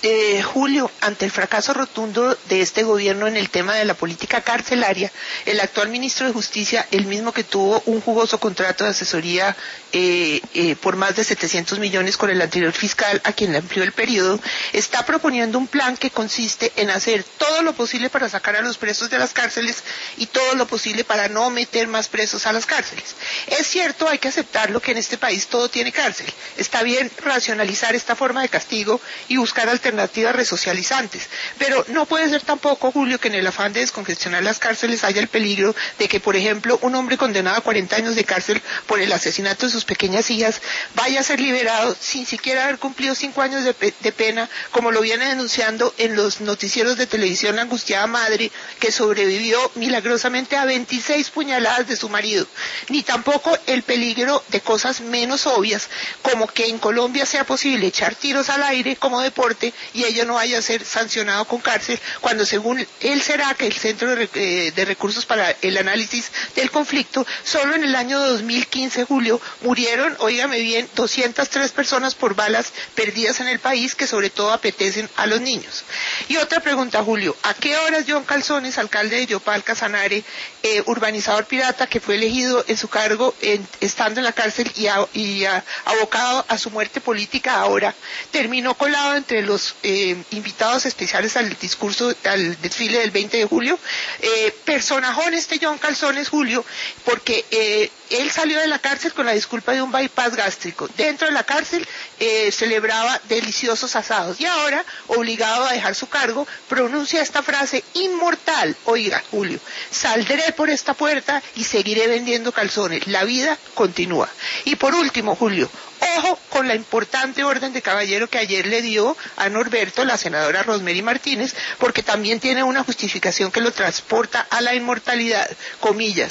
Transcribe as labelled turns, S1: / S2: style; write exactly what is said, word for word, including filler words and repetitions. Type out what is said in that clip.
S1: Eh, Julio, ante el fracaso rotundo de este gobierno en el tema de la política carcelaria, el actual ministro de Justicia, el mismo que tuvo un jugoso contrato de asesoría eh, eh, por más de setecientos millones con el anterior fiscal a quien le amplió el periodo, está proponiendo un plan que consiste en hacer todo lo posible para sacar a los presos de las cárceles y todo lo posible para no meter más presos a las cárceles. Es cierto, hay que aceptarlo, que en este país todo tiene cárcel. Está bien racionalizar esta forma de castigo y buscar alternativas alternativas resocializantes, pero no puede ser tampoco, Julio, que en el afán de descongestionar las cárceles haya el peligro de que, por ejemplo, un hombre condenado a cuarenta años de cárcel por el asesinato de sus pequeñas hijas vaya a ser liberado sin siquiera haber cumplido cinco años de, pe de pena, como lo viene denunciando en los noticieros de televisión la angustiada madre que sobrevivió milagrosamente a veintiséis puñaladas de su marido, ni tampoco el peligro de cosas menos obvias, como que en Colombia sea posible echar tiros al aire como deporte y ello no vaya a ser sancionado con cárcel, cuando según él será que el Centro de, eh, de Recursos para el Análisis del Conflicto, solo en el año dos mil quince, Julio, murieron, óigame bien, doscientas tres personas por balas perdidas en el país, que sobre todo apetecen a los niños. Y otra pregunta, Julio, ¿a qué horas John Calzones, alcalde de Yopal, Casanare, eh, urbanizador pirata que fue elegido en su cargo en, estando en la cárcel y, a, y a, abocado a su muerte política ahora, terminó colado entre los eh, invitados especiales al discurso, al desfile del veinte de julio? Eh, personajón este John Calzones, Julio, porque eh, él salió de la cárcel con la disculpa de un bypass gástrico. Dentro de la cárcel eh, celebraba deliciosos asados y ahora, obligado a dejar su cargo, pronuncia esta frase inmortal: oiga, Julio, saldré por esta puerta y seguiré vendiendo calzones. La vida continúa. Y por último, Julio, ojo con la importante orden de caballero que ayer le dio a Norberto, la senadora Rosemary Martínez, porque también tiene una justificación que lo transporta a la inmortalidad, comillas.